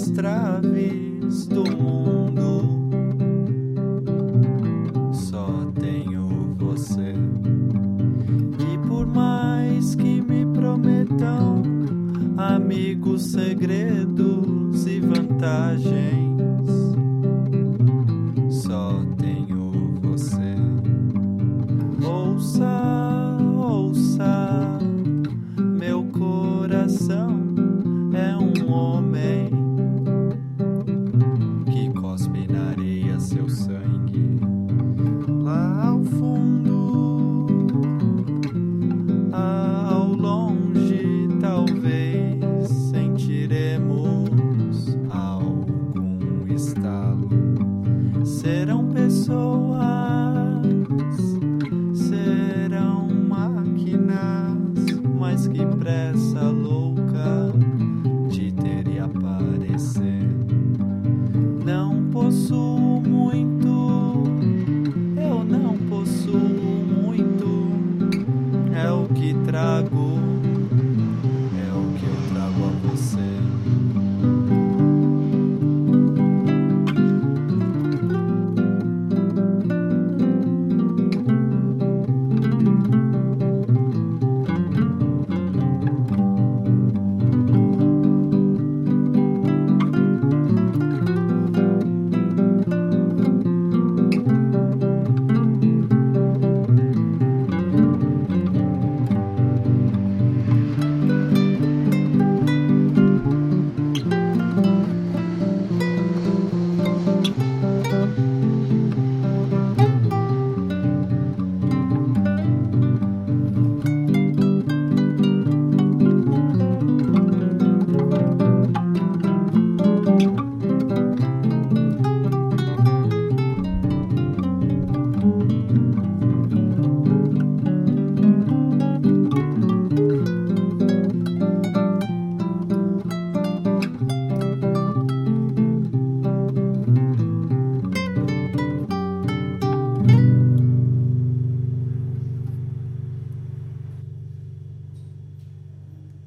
as traves do mundo. Só tenho você. E por mais que me prometam amigos, segredos e vantagens, só tenho você. Ouça, ouça, meu coração é um homem que cospe na areia seu sangue. Lá ao fundo, ao longe, talvez sentiremos algum estalo. Serão pessoas, serão máquinas, mas que pressa louca de ter e aparecer. Não possuo muito, eu não possuo muito, é o que trago